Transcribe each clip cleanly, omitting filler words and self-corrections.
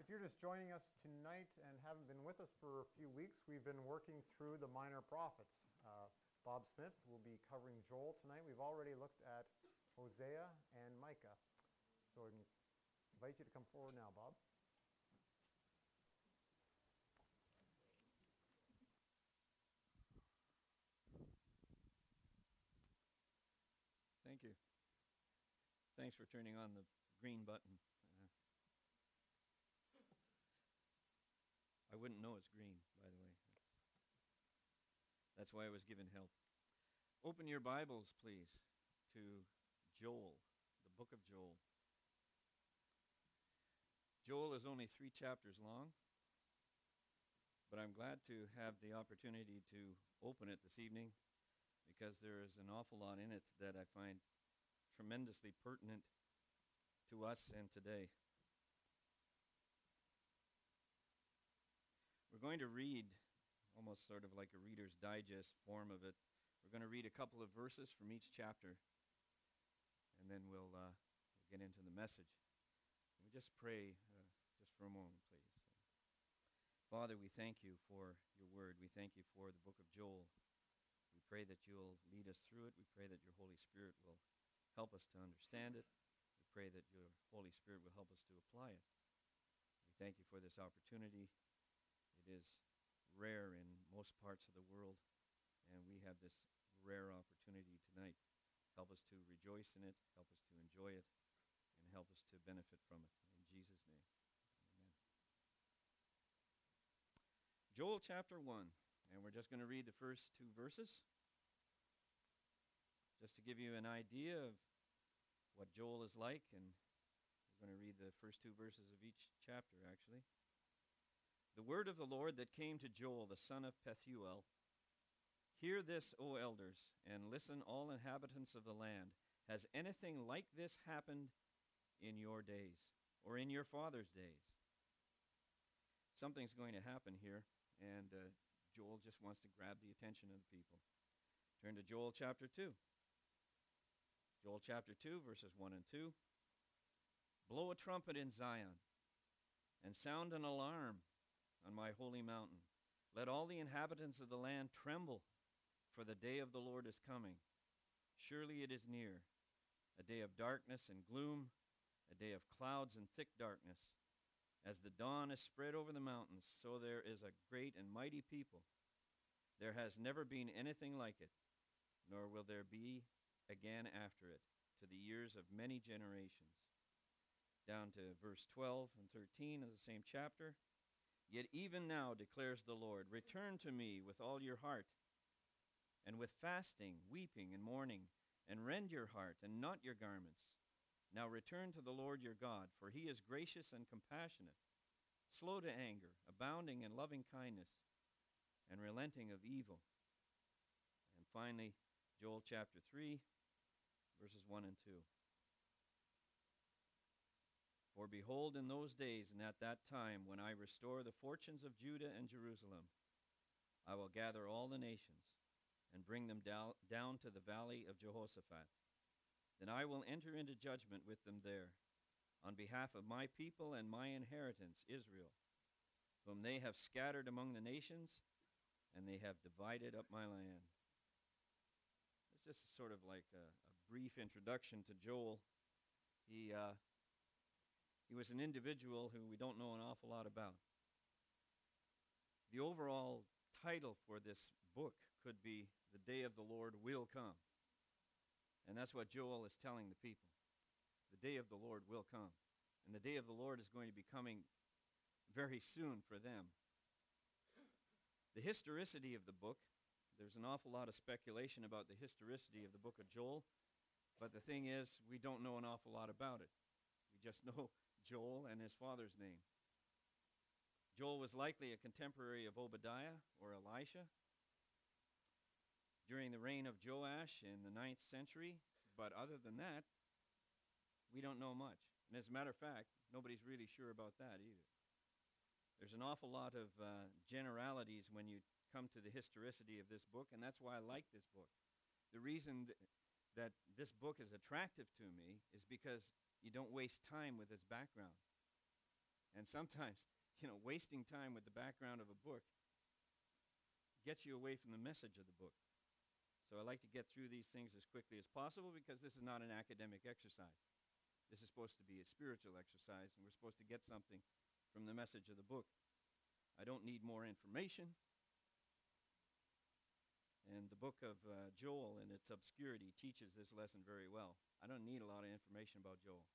If you're just joining us tonight and haven't been with us for a few weeks, we've been working through the minor prophets. Bob Smith will be covering Joel tonight. We've already looked at Hosea and Micah. So I invite you to come forward now, Bob. Thank you. Thanks for turning on the green button. I wouldn't know it's green, by the way. That's why I was given help. Open your Bibles, please, to Joel, the book of Joel. Joel is only 3 chapters long, but I'm glad to have the opportunity to open it this evening because there is an awful lot in it that I find tremendously pertinent to us and today. We're going to read, almost sort of like a Reader's Digest form of it. We're going to read a couple of verses from each chapter, and then we'll get into the message. Can we just pray just for a moment, please? Father, we thank you for your word. We thank you for the book of Joel. We pray that you'll lead us through it. We pray that your Holy Spirit will help us to understand it. We pray that your Holy Spirit will help us to apply it. We thank you for this opportunity. It is rare in most parts of the world, and we have this rare opportunity tonight. Help us to rejoice in it, help us to enjoy it, and help us to benefit from it. In Jesus' name, amen. Joel chapter 1, and we're just going to read the first 2 verses, just to give you an idea of what Joel is like, and we're going to read the first 2 verses of each chapter, actually. The word of the Lord that came to Joel, the son of Pethuel. Hear this, O elders, and listen, all inhabitants of the land. Has anything like this happened in your days, or in your father's days? Something's going to happen here, and Joel just wants to grab the attention of the people. Turn to Joel chapter 2. Joel chapter 2, verses 1 and 2. Blow a trumpet in Zion, and sound an alarm on my holy mountain. Let all the inhabitants of the land tremble, for the day of the Lord is coming. Surely it is near, a day of darkness and gloom, a day of clouds and thick darkness. As the dawn is spread over the mountains, so there is a great and mighty people. There has never been anything like it, nor will there be again after it, to the years of many generations. Down to verse 12 and 13 of the same chapter. Yet even now, declares the Lord, return to me with all your heart, and with fasting, weeping, and mourning, and rend your heart, and not your garments. Now return to the Lord your God, for he is gracious and compassionate, slow to anger, abounding in loving kindness, and relenting of evil. And finally, Joel chapter 3, verses 1 and 2. For behold, in those days and at that time, when I restore the fortunes of Judah and Jerusalem, I will gather all the nations and bring them down to the valley of Jehoshaphat. Then I will enter into judgment with them there, on behalf of my people and my inheritance, Israel, whom they have scattered among the nations, and they have divided up my land. It's just sort of like a brief introduction to Joel. He was an individual who we don't know an awful lot about. The overall title for this book could be The Day of the Lord Will Come. And that's what Joel is telling the people. The day of the Lord will come. And the day of the Lord is going to be coming very soon for them. The historicity of the book, there's an awful lot of speculation about the historicity of the book of Joel, but the thing is, we don't know an awful lot about it. We just know Joel and his father's name. Joel was likely a contemporary of Obadiah or Elisha during the reign of Joash in the 9th century, but other than that, we don't know much. And as a matter of fact, nobody's really sure about that either. There's an awful lot of generalities when you come to the historicity of this book, and that's why I like this book. The reason that this book is attractive to me is because you don't waste time with its background. And sometimes, wasting time with the background of a book gets you away from the message of the book. So I like to get through these things as quickly as possible because this is not an academic exercise. This is supposed to be a spiritual exercise, and we're supposed to get something from the message of the book. I don't need more information. And the book of Joel in its obscurity teaches this lesson very well. I don't need a lot of information about Joel.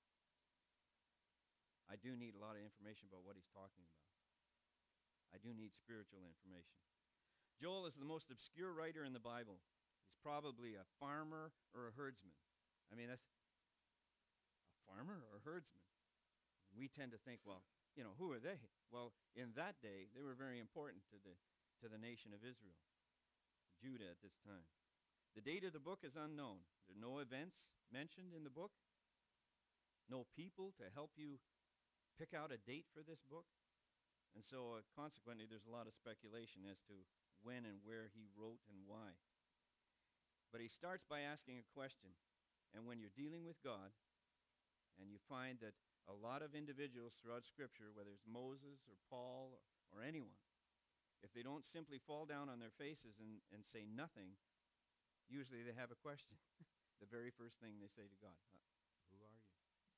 I do need a lot of information about what he's talking about. I do need spiritual information. Joel is the most obscure writer in the Bible. He's probably a farmer or a herdsman. I mean, that's a farmer or a herdsman. We tend to think, well, who are they? Well, in that day, they were very important to the nation of Israel, Judah at this time. The date of the book is unknown. There are no events mentioned in the book, no people to help you pick out a date for this book. And so consequently, there's a lot of speculation as to when and where he wrote and why. But he starts by asking a question. And when you're dealing with God, and you find that a lot of individuals throughout Scripture, whether it's Moses or Paul or anyone, if they don't simply fall down on their faces and say nothing, usually they have a question. The very first thing they say to God, who are you?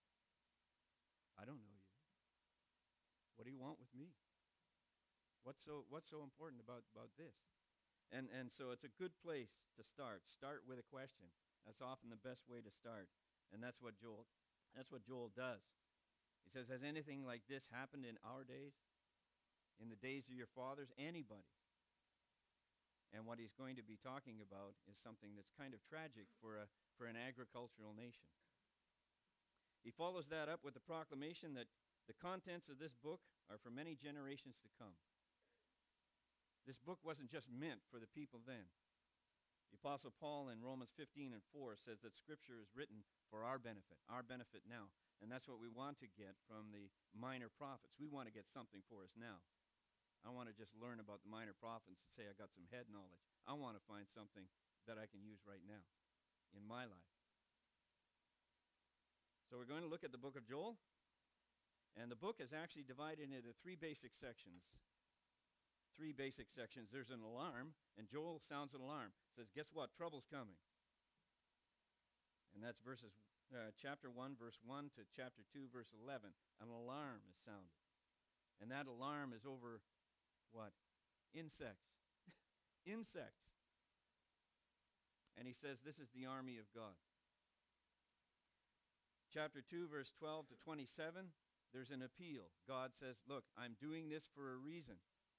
I don't know you. What do you want with me? What's so important about this? And so it's a good place to start. Start with a question. That's often the best way to start. And that's what Joel does. He says, has anything like this happened in our days? In the days of your fathers? Anybody? And what he's going to be talking about is something that's kind of tragic for an agricultural nation. He follows that up with the proclamation that the contents of this book are for many generations to come. This book wasn't just meant for the people then. The Apostle Paul in Romans 15 and 4 says that Scripture is written for our benefit now. And that's what we want to get from the minor prophets. We want to get something for us now. I want to just learn about the minor prophets and say I got some head knowledge. I want to find something that I can use right now in my life. So we're going to look at the book of Joel. And the book is actually divided into three basic sections. There's an alarm, and Joel sounds an alarm. Says, guess what? Trouble's coming. And that's chapter 1, verse 1 to chapter 2, verse 11. An alarm is sounded. And that alarm is over what? Insects. Insects. And he says, this is the army of God. Chapter 2, verse 12 to 27, there's an appeal. God says, look, I'm doing this for a reason.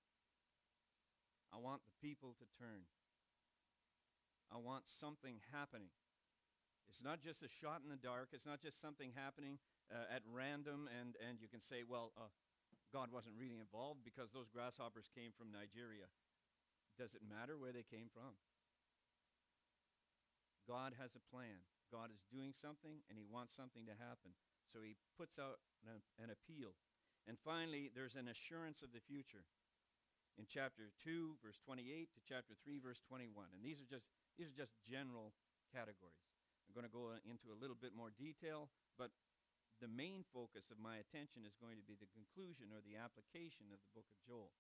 I want the people to turn. I want something happening. It's not just a shot in the dark. It's not just something happening at random, and you can say, well, God wasn't really involved because those grasshoppers came from Nigeria. Does it matter where they came from? God has a plan. God is doing something, and he wants something to happen. So he puts out an appeal. And finally, there's an assurance of the future. In chapter 2, verse 28 to chapter 3, verse 21. And these are just general categories. I'm going to go into a little bit more detail, but the main focus of my attention is going to be the conclusion or the application of the book of Joel.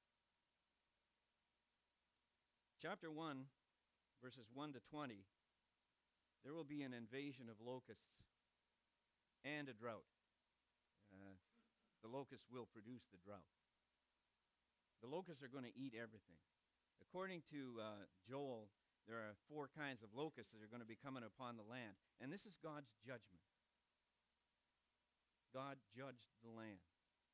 Chapter 1, verses 1 to 20, there will be an invasion of locusts and a drought. The locusts will produce the drought. The locusts are going to eat everything. According to Joel, there are 4 kinds of locusts that are going to be coming upon the land. And this is God's judgment. God judged the land.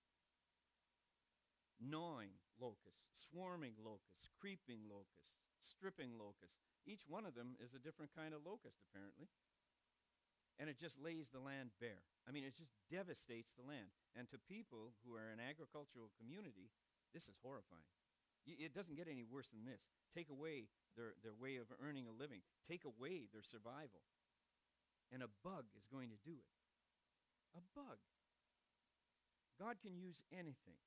Gnawing locusts, swarming locusts, creeping locusts, stripping locusts. Each one of them is a different kind of locust, apparently. And it just lays the land bare. I mean, it just devastates the land. And to people who are an agricultural community, this is horrifying. It doesn't get any worse than this. Take away their way of earning a living. Take away their survival. And a bug is going to do it. A bug. God can use anything.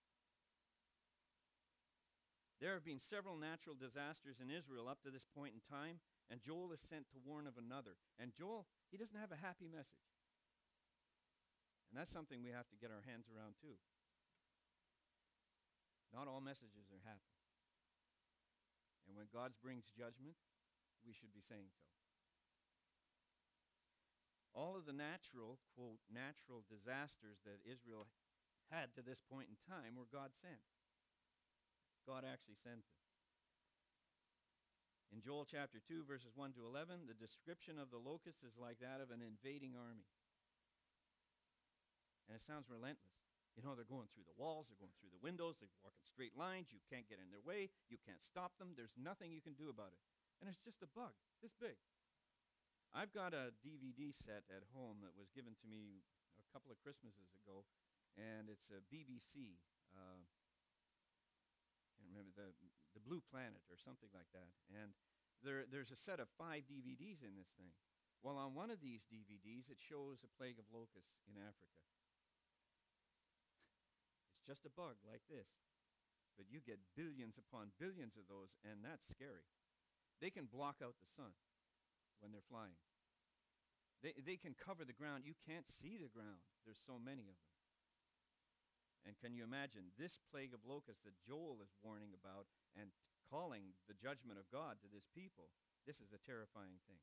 There have been several natural disasters in Israel up to this point in time, and Joel is sent to warn of another. And Joel, he doesn't have a happy message. And that's something we have to get our hands around too. Not all messages are happy. And when God brings judgment, we should be saying so. All of the natural, quote, natural disasters that Israel had to this point in time were God sent. God actually sent them. In Joel chapter 2, verses 1 to 11, the description of the locusts is like that of an invading army. And it sounds relentless. You know, they're going through the walls, they're going through the windows, they're walking straight lines, you can't get in their way, you can't stop them, there's nothing you can do about it. And it's just a bug, this big. I've got a DVD set at home that was given to me a couple of Christmases ago, and it's a BBC, can't remember, the Blue Planet or something like that. And there's a set of 5 DVDs in this thing. Well, on one of these DVDs, it shows a plague of locusts in Africa. It's just a bug like this. But you get billions upon billions of those, and that's scary. They can block out the sun when they're flying. They can cover the ground. You can't see the ground. There's so many of them. And can you imagine this plague of locusts that Joel is warning about and calling the judgment of God to this people? This is a terrifying thing.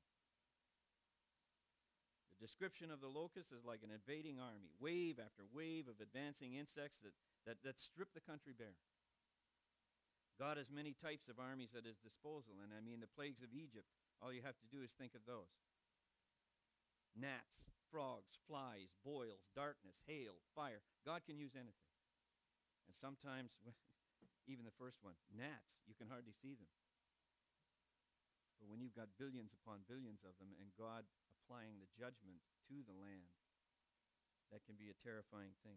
The description of the locusts is like an invading army, wave after wave of advancing insects that strip the country bare. God has many types of armies at his disposal, and I mean the plagues of Egypt, all you have to do is think of those. Gnats, frogs, flies, boils, darkness, hail, fire. God can use anything. And sometimes, even the first one, gnats, you can hardly see them. But when you've got billions upon billions of them and God applying the judgment to the land, that can be a terrifying thing.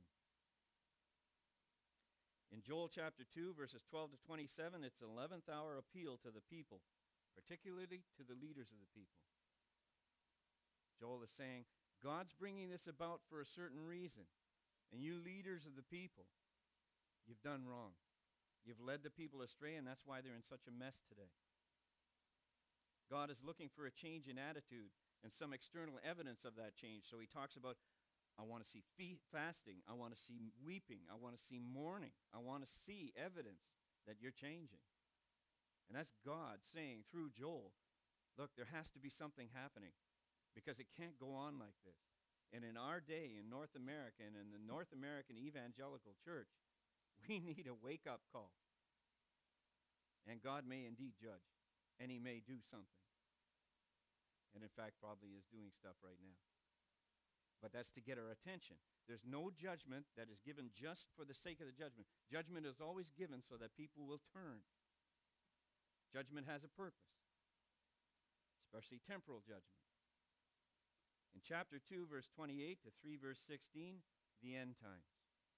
In Joel chapter 2, verses 12 to 27, it's an 11th hour appeal to the people, particularly to the leaders of the people. Joel is saying, God's bringing this about for a certain reason. And you leaders of the people, you've done wrong. You've led the people astray, and that's why they're in such a mess today. God is looking for a change in attitude and some external evidence of that change. So he talks about, I want to see fasting. I want to see weeping. I want to see mourning. I want to see evidence that you're changing. And that's God saying through Joel, look, there has to be something happening because it can't go on like this. And in our day, in North America, and in the North American evangelical church, we need a wake-up call. And God may indeed judge, and he may do something. And in fact, probably is doing stuff right now. But that's to get our attention. There's no judgment that is given just for the sake of the judgment. Judgment is always given so that people will turn. Judgment has a purpose, especially temporal judgment. In chapter 2, verse 28 to 3, verse 16, the end times.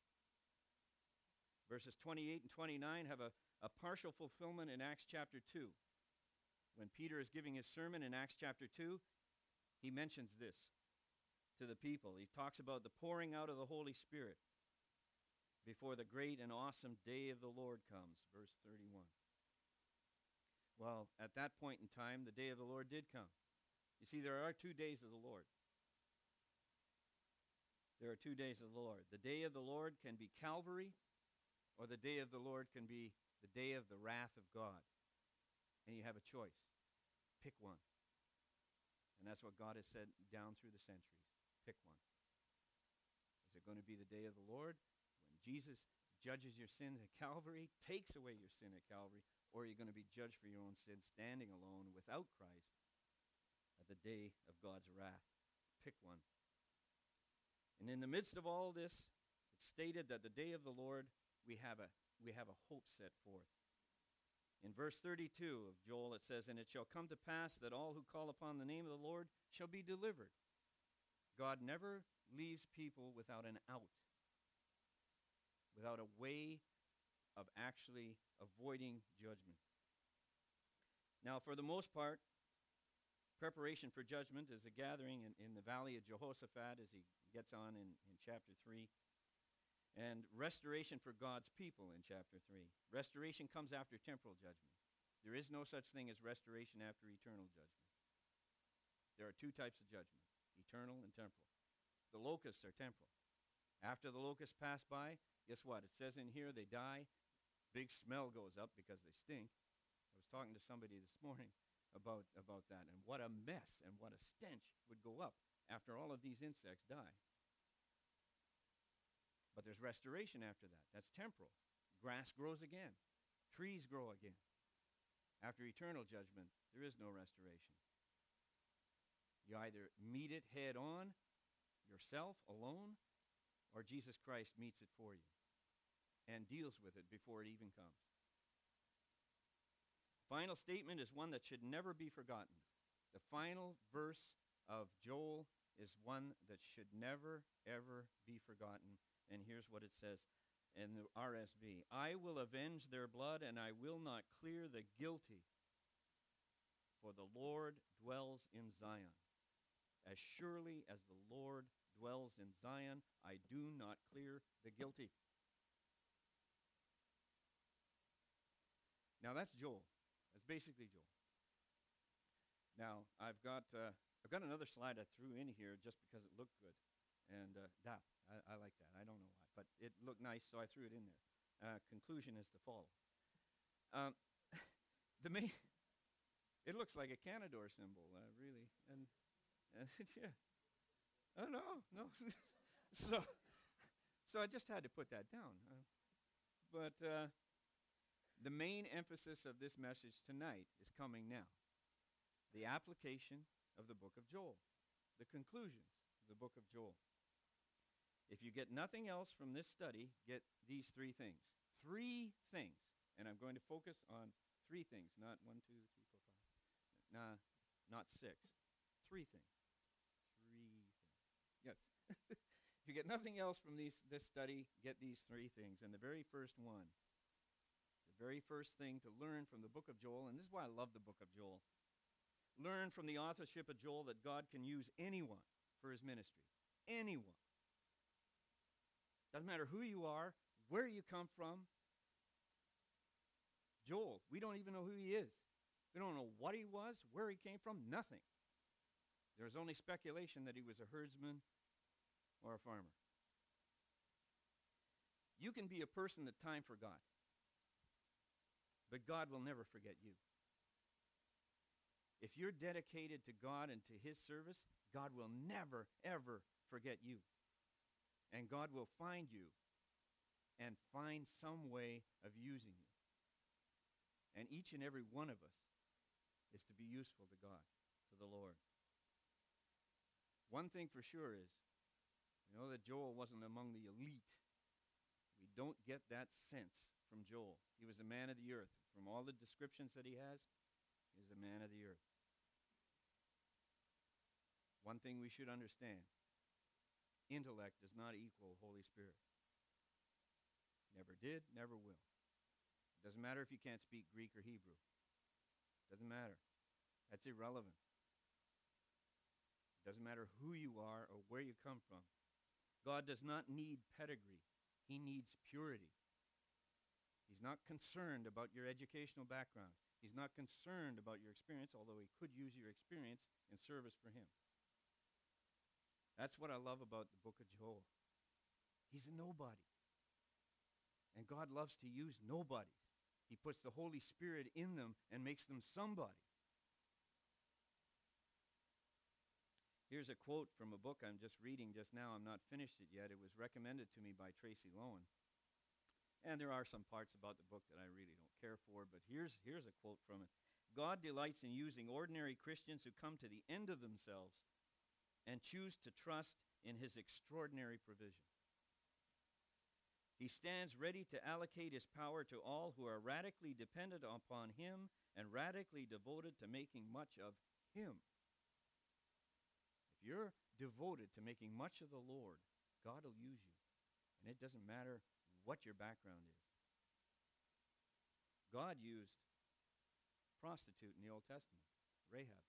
Verses 28 and 29 have a partial fulfillment in Acts chapter 2. When Peter is giving his sermon in Acts chapter 2, he mentions this to the people. He talks about the pouring out of the Holy Spirit before the great and awesome day of the Lord comes, verse 31. Well, at that point in time, the day of the Lord did come. You see, there are 2 days of the Lord. There are 2 days of the Lord. The day of the Lord can be Calvary, or the day of the Lord can be the day of the wrath of God. And you have a choice. Pick one. And that's what God has said down through the centuries. Pick one. Is it going to be the day of the Lord, when Jesus judges your sins at Calvary, takes away your sin at Calvary, or are you going to be judged for your own sin, standing alone without Christ at the day of God's wrath? Pick one. And in the midst of all this, it's stated that the day of the Lord, we have a hope set forth. In verse 32 of Joel, it says, "And it shall come to pass that all who call upon the name of the Lord shall be delivered." God never leaves people without an out, without a way of actually avoiding judgment. Now, for the most part, preparation for judgment is a gathering in the valley of Jehoshaphat as he gets on in chapter 3. And restoration for God's people in chapter 3. Restoration comes after temporal judgment. There is no such thing as restoration after eternal judgment. There are 2 types of judgment, eternal and temporal. The locusts are temporal. After the locusts pass by, guess what? It says in here they die. Big smell goes up because they stink. I was talking to somebody this morning about that, and what a mess and what a stench would go up after all of these insects die. But there's restoration after that. That's temporal. Grass grows again. Trees grow again. After eternal judgment, there is no restoration. You either meet it head on, yourself, alone, or Jesus Christ meets it for you and deals with it before it even comes. Final statement is one that should never be forgotten. The final verse of Joel is one that should never, ever be forgotten. And here's what it says in the RSV. I will avenge their blood, and I will not clear the guilty, for the Lord dwells in Zion. As surely as the Lord dwells in Zion, I do not clear the guilty. Now that's Joel. That's basically Joel. Now I've got another slide I threw in here just because it looked good, and I like that. I don't know why, but it looked nice, so I threw it in there. Conclusion is the follow. It looks like a Canador symbol, really, and yeah. Oh no. So I just had to put that down. But the main emphasis of this message tonight is coming now. The application of the book of Joel. The conclusions of the book of Joel. If you get nothing else from this study, get these three things. 3 things. And I'm going to focus on 3 things, not 1, 2, 3, 4, 5. Not 6. 3 things. 3 things. Yes. If you get nothing else from this study, get these 3 things. And the very first one, the very first thing to learn from the book of Joel, and this is why I love the book of Joel, learn from the authorship of Joel that God can use anyone for his ministry. Anyone. Doesn't matter who you are, where you come from. Joel, we don't even know who he is. We don't know what he was, where he came from, nothing. There's only speculation that he was a herdsman or a farmer. You can be a person that time forgot, but God will never forget you. If you're dedicated to God and to his service, God will never, ever forget you. And God will find you and find some way of using you. And each and every one of us is to be useful to God, to the Lord. One thing for sure is, you know that Joel wasn't among the elite. We don't get that sense from Joel. He was a man of the earth. From all the descriptions that he has, he is a man of the earth. One thing we should understand, intellect does not equal Holy Spirit. Never did, never will. It doesn't matter if you can't speak Greek or Hebrew. Doesn't matter. That's irrelevant. It doesn't matter who you are or where you come from. God does not need pedigree. He needs purity. He's not concerned about your educational background. He's not concerned about your experience, although he could use your experience in service for him. That's what I love about the book of Joel. He's a nobody. And God loves to use nobodies. He puts the Holy Spirit in them and makes them somebody. Here's a quote from a book I'm just reading just now. I'm not finished it yet. It was recommended to me by Tracy Lowen. And there are some parts about the book that I really don't care for, but here's a quote from it. God delights in using ordinary Christians who come to the end of themselves and choose to trust in his extraordinary provision. He stands ready to allocate his power to all who are radically dependent upon him and radically devoted to making much of him. If you're devoted to making much of the Lord, God will use you. And it doesn't matter what your background is. God used a prostitute in the Old Testament, Rahab.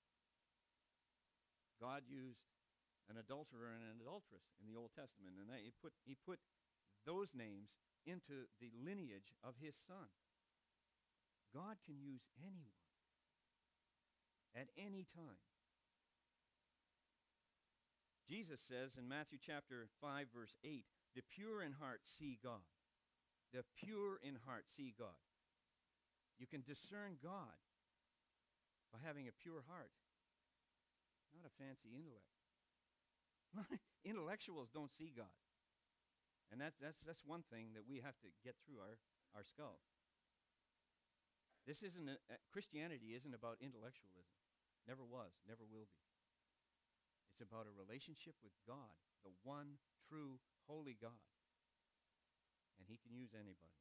God used an adulterer and an adulteress in the Old Testament, and he put those names into the lineage of his son. God can use anyone at any time. Jesus says in Matthew chapter 5, verse 8, the pure in heart see God. The pure in heart see God. You can discern God by having a pure heart, not a fancy intellect. Intellectuals don't see God. And that's one thing that we have to get through our skull. This isn't Christianity isn't about intellectualism. Never was, never will be. It's about a relationship with God, the one true holy God. And he can use anybody.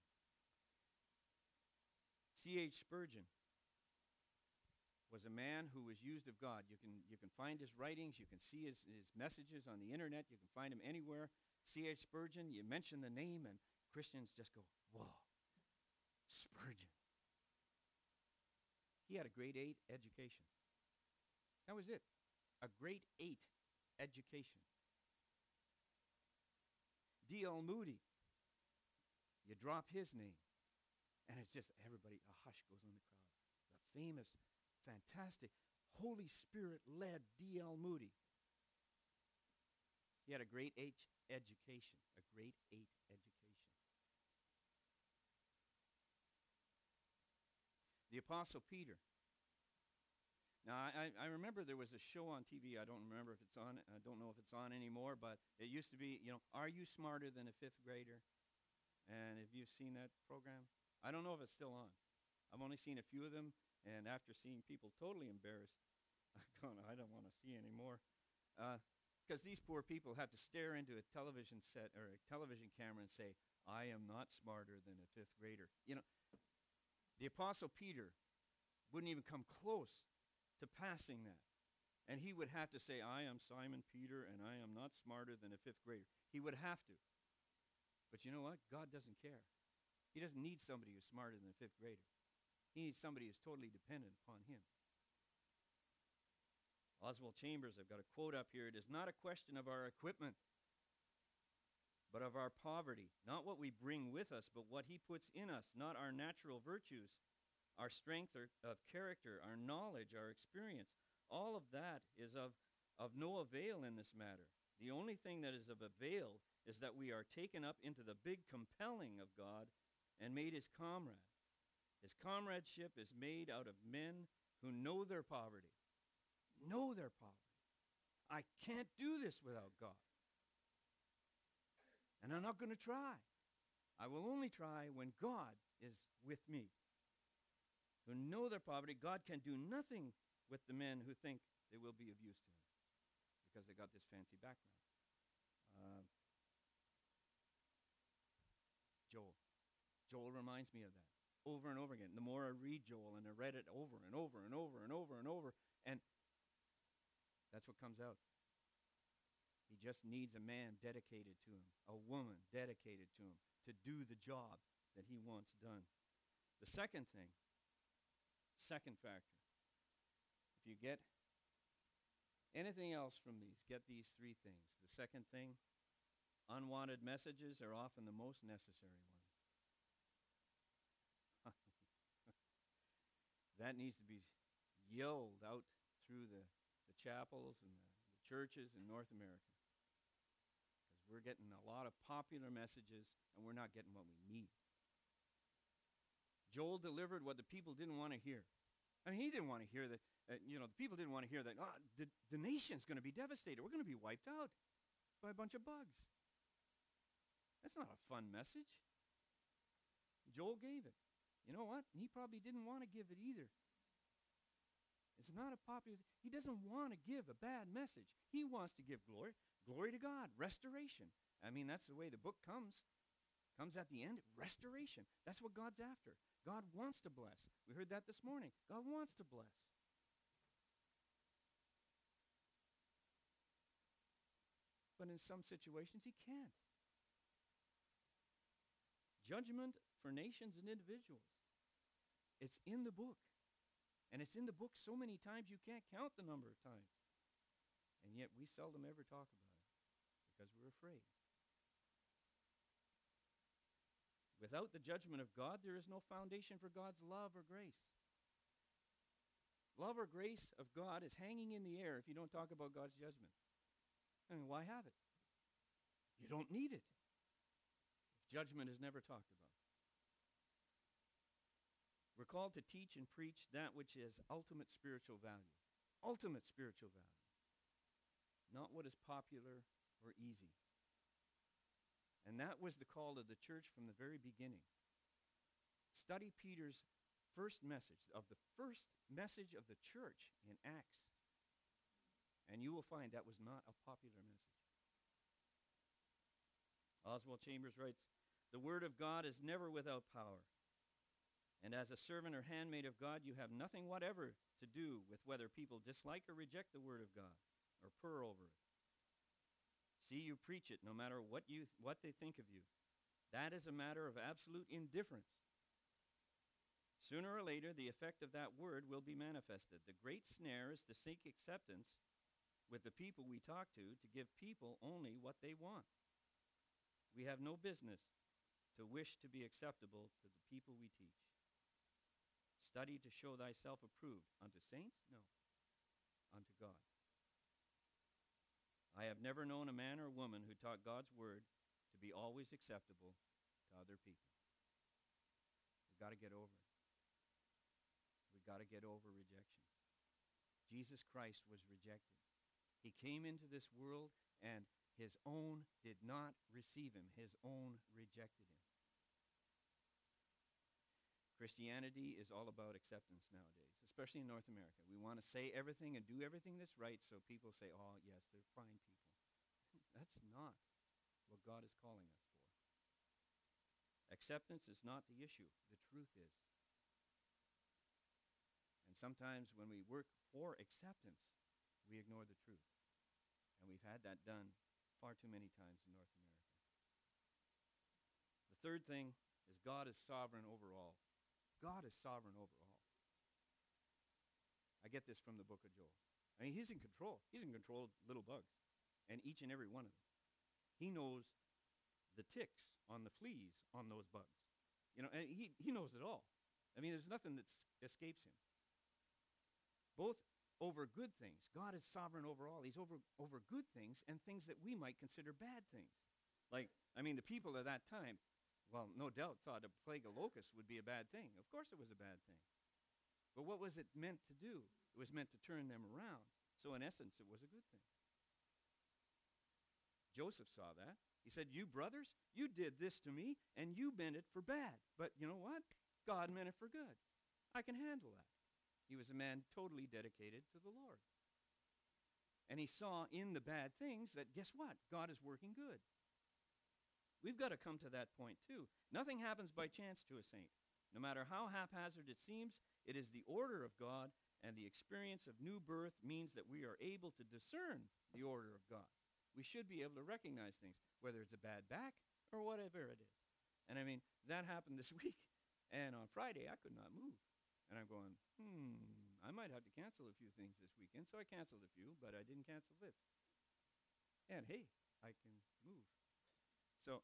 C.H. Spurgeon was a man who was used of God. You can find his writings, you can see his messages on the internet, you can find him anywhere. C.H. Spurgeon, you mention the name and Christians just go, whoa, Spurgeon. He had a grade 8 education. That was it. A grade 8 education. D.L. Moody, you drop his name, and it's just everybody, a hush goes on the crowd. The famous, fantastic, Holy Spirit-led D.L. Moody. He had a grade 8 education, a grade 8 education. The Apostle Peter. Now, I remember there was a show on TV. I don't remember if it's on. I don't know if it's on anymore, but it used to be, are you smarter than a 5th grader? And have you seen that program? I don't know if it's still on. I've only seen a few of them, and after seeing people totally embarrassed, I don't want to see anymore. Because these poor people have to stare into a television set or a television camera and say, I am not smarter than a 5th grader. The Apostle Peter wouldn't even come close to passing that. And he would have to say, I am Simon Peter, and I am not smarter than a 5th grader. He would have to. But you know what? God doesn't care. He doesn't need somebody who's smarter than a 5th grader. He needs somebody who's totally dependent upon him. Oswald Chambers, I've got a quote up here. It is not a question of our equipment, but of our poverty. Not what we bring with us, but what he puts in us. Not our natural virtues, our strength of character, our knowledge, our experience. All of that is of no avail in this matter. The only thing that is of avail is that we are taken up into the big compelling of God and made his comrade. His comradeship is made out of men who know their poverty. Know their poverty. I can't do this without God. And I'm not going to try. I will only try when God is with me. Who know their poverty. God can do nothing with the men who think they will be of use to him because they got this fancy background. Joel reminds me of that over and over again. The more I read Joel, and I read it over and over and over and over and over, and that's what comes out. He just needs a man dedicated to him, a woman dedicated to him, to do the job that he wants done. The second thing, second factor, if you get anything else from these, get these 3 things. The second thing, unwanted messages are often the most necessary ones. That needs to be yelled out through the chapels and the churches in North America. Because we're getting a lot of popular messages, and we're not getting what we need. Joel delivered what the people didn't want to hear. I mean, he didn't want to hear that, the people didn't want to hear that, the nation's going to be devastated. We're going to be wiped out by a bunch of bugs. That's not a fun message. Joel gave it. You know what? He probably didn't want to give it either. It's not a popular, he doesn't want to give a bad message. He wants to give glory to God, restoration. I mean, that's the way the book comes at the end, restoration. That's what God's after. God wants to bless. We heard that this morning. God wants to bless. But in some situations, he can't. Judgment for nations and individuals. It's in the book. And it's in the book so many times you can't count the number of times. And yet we seldom ever talk about it because we're afraid. Without the judgment of God, there is no foundation for God's love or grace. Love or grace of God is hanging in the air if you don't talk about God's judgment. I mean, why have it? You don't need it if judgment is never talked about. We're called to teach and preach that which is ultimate spiritual value. Ultimate spiritual value. Not what is popular or easy. And that was the call of the church from the very beginning. Study Peter's first message, of the church in Acts. And you will find that was not a popular message. Oswald Chambers writes, "The word of God is never without power. And as a servant or handmaid of God, you have nothing whatever to do with whether people dislike or reject the word of God or purr over it. See, you preach it no matter what they think of you. That is a matter of absolute indifference. Sooner or later, the effect of that word will be manifested. The great snare is to seek acceptance with the people we talk to give people only what they want. We have no business to wish to be acceptable to the people we teach. Study to show thyself approved unto saints? No, unto God. I have never known a man or woman who taught God's word to be always acceptable to other people. We've got to get over it. We've got to get over rejection. Jesus Christ was rejected. He came into this world, and his own did not receive him. His own rejected him. Christianity is all about acceptance nowadays, especially in North America. We want to say everything and do everything that's right so people say, oh, yes, they're fine people. That's not what God is calling us for. Acceptance is not the issue. The truth is. And sometimes when we work for acceptance, we ignore the truth. And we've had that done far too many times in North America. The third thing is God is sovereign over all. God is sovereign over all. I get this from the book of Joel. I mean, he's in control. He's in control of little bugs, and each and every one of them. He knows the ticks on the fleas on those bugs. You know, and he knows it all. I mean, there's nothing that escapes him. Both over good things. God is sovereign over all. He's over good things and things that we might consider bad things. Like, I mean, the people of that time, well, no doubt thought a plague of locusts would be a bad thing. Of course it was a bad thing. But what was it meant to do? It was meant to turn them around. So in essence, it was a good thing. Joseph saw that. He said, you brothers, you did this to me, and you meant it for bad. But you know what? God meant it for good. I can handle that. He was a man totally dedicated to the Lord. And he saw in the bad things that, guess what? God is working good. We've got to come to that point, too. Nothing happens by chance to a saint. No matter how haphazard it seems, it is the order of God, and the experience of new birth means that we are able to discern the order of God. We should be able to recognize things, whether it's a bad back or whatever it is. And I mean, that happened this week, and on Friday, I could not move. And I'm going, I might have to cancel a few things this weekend, so I canceled a few, but I didn't cancel this. And hey, I can move. So,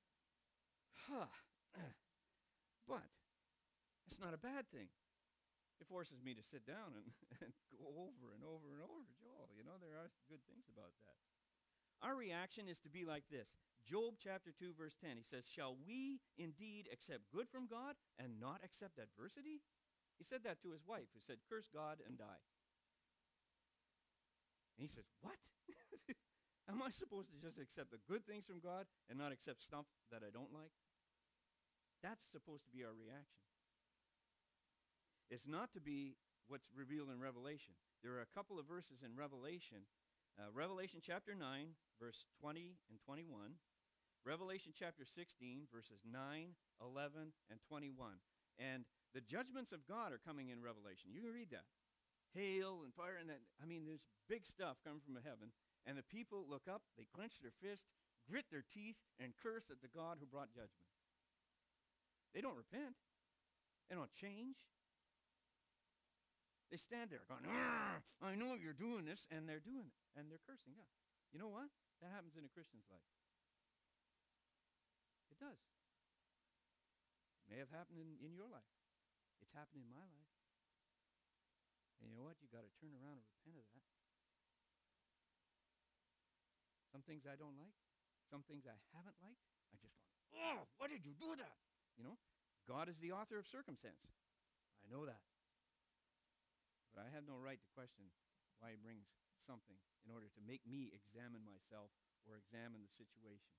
but it's not a bad thing. It forces me to sit down and go over and over and over, Joel. You know, there are good things about that. Our reaction is to be like this. Job chapter 2, verse 10, he says, shall we indeed accept good from God and not accept adversity? He said that to his wife, who said, curse God and die. And he says, what? Am I supposed to just accept the good things from God and not accept stuff that I don't like? That's supposed to be our reaction. It's not to be what's revealed in Revelation. There are a couple of verses in Revelation. Revelation chapter 9, verse 20 and 21. Revelation chapter 16, verses 9, 11, and 21. And the judgments of God are coming in Revelation. You can read that. Hail and fire, and that, I mean, there's big stuff coming from heaven. And the people look up, they clench their fist, grit their teeth, and curse at the God who brought judgment. They don't repent. They don't change. They stand there going, I know you're doing this, and they're doing it, and they're cursing God. You know what? That happens in a Christian's life. It does. It may have happened in your life. It's happened in my life. And you know what? You got to turn around and repent of that. Some things I don't like. Some things I haven't liked. I just gone, why did you do that? You know, God is the author of circumstance. know that. But I have no right to question why he brings something in order to make me examine myself or examine the situation.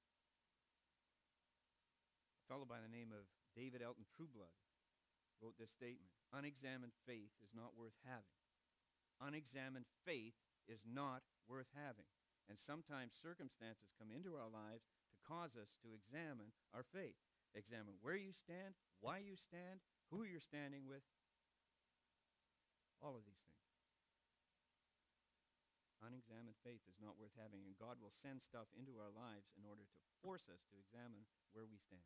A fellow by the name of David Elton Trueblood wrote this statement: unexamined faith is not worth having. Unexamined faith is not worth having. And sometimes circumstances come into our lives to cause us to examine our faith. Examine where you stand, why you stand, who you're standing with, all of these things. Unexamined faith is not worth having, and God will send stuff into our lives in order to force us to examine where we stand.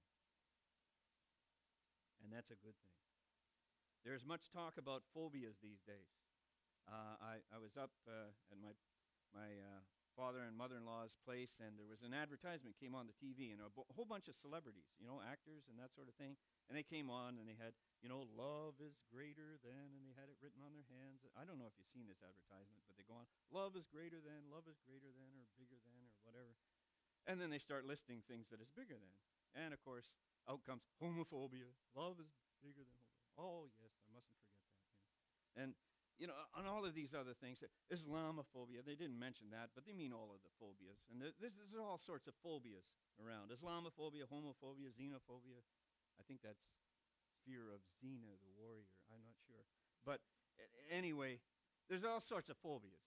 And that's a good thing. There's much talk about phobias these days. I was up at my father and mother-in-law's place, and there was an advertisement came on the TV, and a whole bunch of celebrities, actors and that sort of thing. And they came on, and they had, love is greater than, and they had it written on their hands. I don't know if you've seen this advertisement, but they go on, love is greater than, or bigger than, or whatever. And then they start listing things that is bigger than. And, of course, out comes homophobia. Love is bigger than homophobia. Oh, yes, I mustn't forget that. And on all of these other things, Islamophobia, they didn't mention that, but they mean all of the phobias. And there's all sorts of phobias around. Islamophobia, homophobia, xenophobia. I think that's fear of Xena, the warrior. I'm not sure. But anyway, there's all sorts of phobias.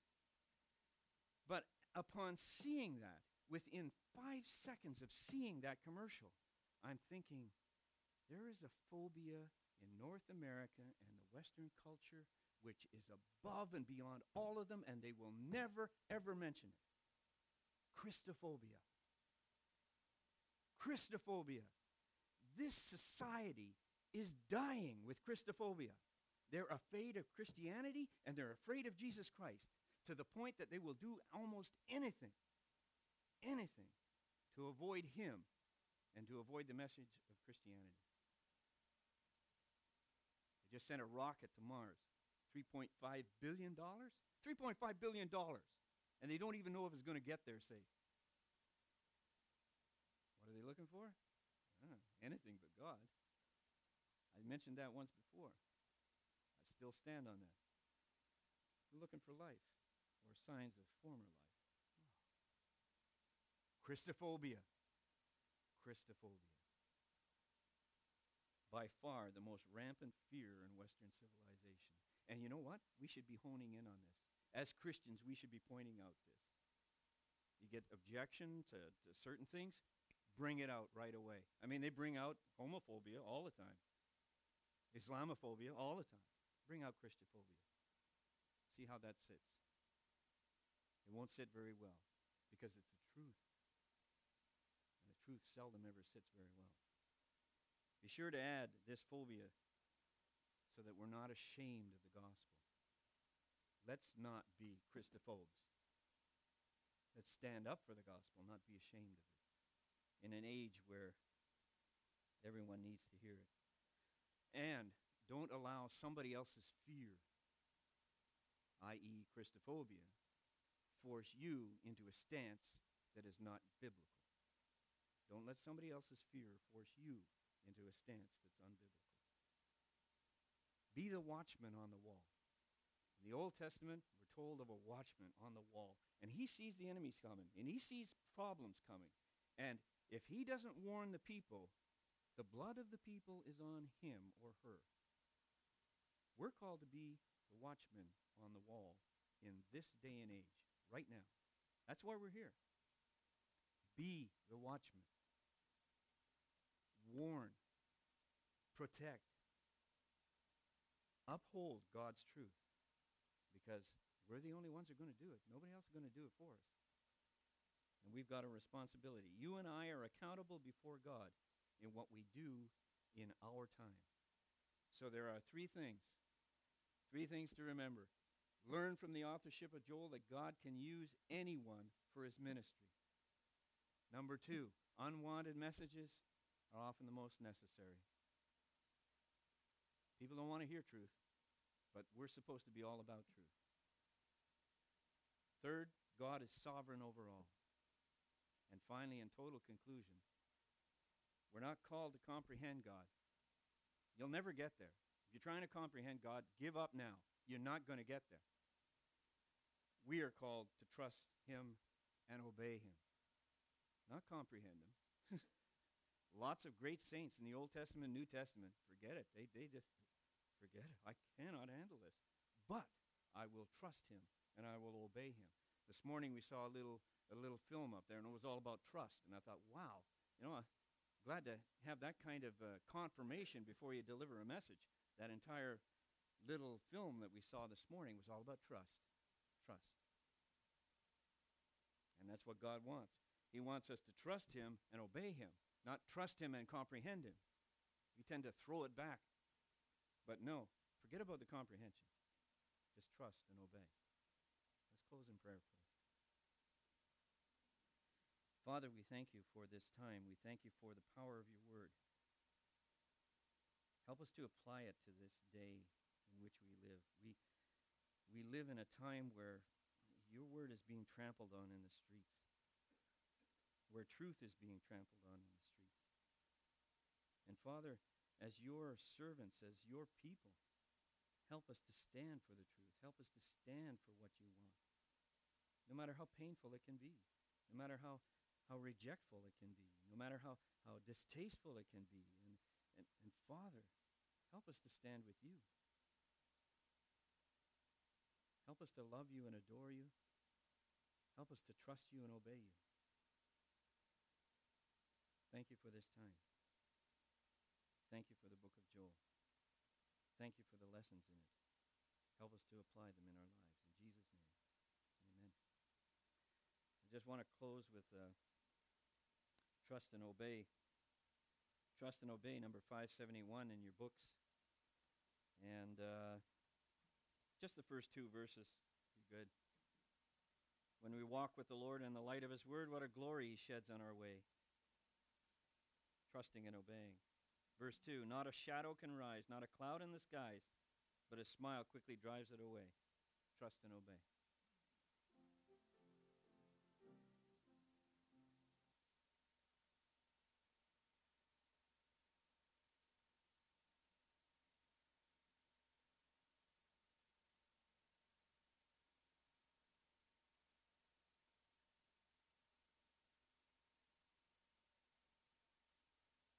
But upon seeing that, within 5 seconds of seeing that commercial, I'm thinking, there is a phobia in North America and the Western culture which is above and beyond all of them, and they will never, ever mention it. Christophobia. Christophobia. This society is dying with Christophobia. They're afraid of Christianity, and they're afraid of Jesus Christ, to the point that they will do almost anything to avoid him and to avoid the message of Christianity. They just sent a rocket to Mars. $3.5 billion? $3.5 billion. And they don't even know if it's going to get there safe. What are they looking for? Anything but God. I mentioned that once before. I still stand on that. They're looking for life or signs of former life. Christophobia. Christophobia. By far the most rampant fear in Western civilization. And you know what? We should be honing in on this. As Christians, we should be pointing out this. You get objection to certain things, bring it out right away. I mean, they bring out homophobia all the time. Islamophobia all the time. Bring out Christophobia. See how that sits. It won't sit very well because it's the truth. And the truth seldom ever sits very well. Be sure to add this phobia so that we're not ashamed of the gospel. Let's not be Christophobes. Let's stand up for the gospel, not be ashamed of it. In an age where everyone needs to hear it. And don't allow somebody else's fear, i.e. Christophobia, force you into a stance that is not biblical. Don't let somebody else's fear force you into a stance that's unbiblical. Be the watchman on the wall. In the Old Testament, we're told of a watchman on the wall, and he sees the enemies coming, and he sees problems coming. And if he doesn't warn the people, the blood of the people is on him or her. We're called to be the watchman on the wall in this day and age, right now. That's why we're here. Be the watchman. Warn. Protect. Uphold God's truth, because we're the only ones who are going to do it. Nobody else is going to do it for us. And we've got a responsibility. You and I are accountable before God in what we do in our time. So there are three things to remember. Learn from the authorship of Joel that God can use anyone for his ministry. Number 2, unwanted messages are often the most necessary. People don't want to hear truth, but we're supposed to be all about truth. Third, God is sovereign over all. And finally, in total conclusion, we're not called to comprehend God. You'll never get there. If you're trying to comprehend God, give up now. You're not going to get there. We are called to trust him and obey him, not comprehend him. Lots of great saints in the Old Testament, New Testament, forget it. They just forget it. I cannot handle this. But I will trust him and I will obey him. This morning we saw a little film up there, and it was all about trust. And I thought, wow, I'm glad to have that kind of confirmation before you deliver a message. That entire little film that we saw this morning was all about trust. Trust. And that's what God wants. He wants us to trust him and obey him, not trust him and comprehend him. We tend to throw it back. But no, forget about the comprehension. Just trust and obey. Let's close in prayer, please. Father, we thank you for this time. We thank you for the power of your word. Help us to apply it to this day in which we live. We live in a time where your word is being trampled on in the streets, where truth is being trampled on in the streets. And Father, as your servants, as your people, help us to stand for the truth. Help us to stand for what you want, no matter how painful it can be, no matter how rejectful it can be, no matter how distasteful it can be. And Father, help us to stand with you. Help us to love you and adore you. Help us to trust you and obey you. Thank you for this time. Thank you for the book of Joel. Thank you for the lessons in it. Help us to apply them in our lives. In Jesus' name, amen. I just want to close with trust and obey. Trust and obey, number 571 in your books. And just the first two verses be good. When we walk with the Lord in the light of his word, what a glory he sheds on our way. Trusting and obeying. Verse 2, not a shadow can rise, not a cloud in the skies, but a smile quickly drives it away. Trust and obey.